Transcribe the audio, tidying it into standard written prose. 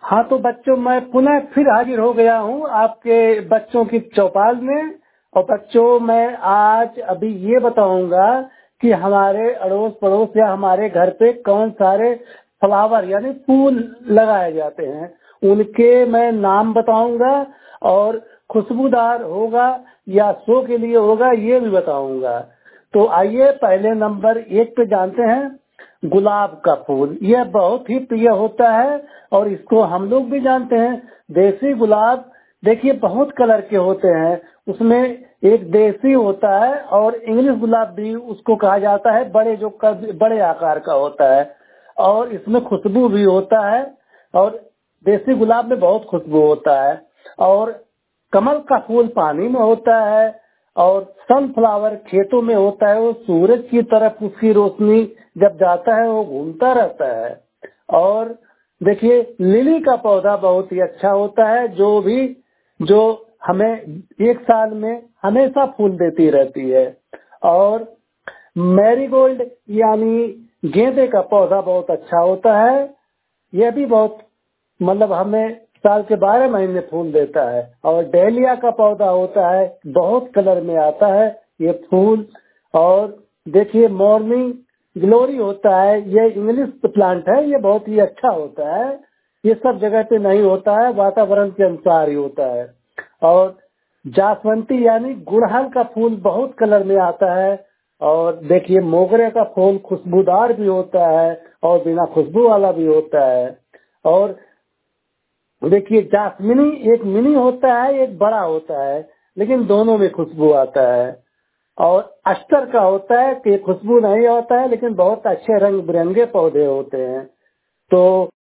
हाँ तो बच्चों, मैं पुनः फिर हाजिर हो गया हूँ आपके बच्चों की चौपाल में। और बच्चों, मैं आज अभी ये बताऊंगा कि हमारे अड़ोस पड़ोस या हमारे घर पे कौन सारे फ्लावर यानी फूल लगाए जाते हैं, उनके मैं नाम बताऊंगा। और खुशबूदार होगा या शो के लिए होगा ये भी बताऊंगा। तो आइए, पहले नंबर 1 पे जानते हैं गुलाब का फूल। यह बहुत ही प्रिय होता है और इसको हम लोग भी जानते हैं। देसी गुलाब देखिए बहुत कलर के होते हैं, उसमें एक देसी होता है और इंग्लिश गुलाब भी उसको कहा जाता है, बड़े जो बड़े आकार का होता है और इसमें खुशबू भी होता है। और देसी गुलाब में बहुत खुशबू होता है। और कमल का फूल पानी में होता है और सनफ्लावर खेतों में होता है। वो सूरज की तरफ उसकी रोशनी जब जाता है वो घूमता रहता है। और देखिए लिली का पौधा बहुत ही अच्छा होता है, जो हमें एक साल में हमेशा फूल देती रहती है। और मैरीगोल्ड यानी गेंदे का पौधा बहुत अच्छा होता है। यह भी बहुत मतलब हमें साल के 12 महीने फूल देता है। और डेलिया का पौधा होता है, बहुत कलर में आता है ये फूल। और देखिए मॉर्निंग ग्लोरी होता है, ये इंग्लिश प्लांट है, ये बहुत ही अच्छा होता है। ये सब जगह पे नहीं होता है, वातावरण के अनुसार ही होता है। और जासवंती यानी गुड़हल का फूल बहुत कलर में आता है। और देखिए मोगरे का फूल खुशबूदार भी होता है और बिना खुशबू वाला भी होता है। और देखिए जासमिनी एक मिनी होता है, एक बड़ा होता है, लेकिन दोनों में खुशबू आता है। और अस्टर का होता है कि खुशबू नहीं होता है, लेकिन बहुत अच्छे रंग बिरंगे पौधे होते हैं। तो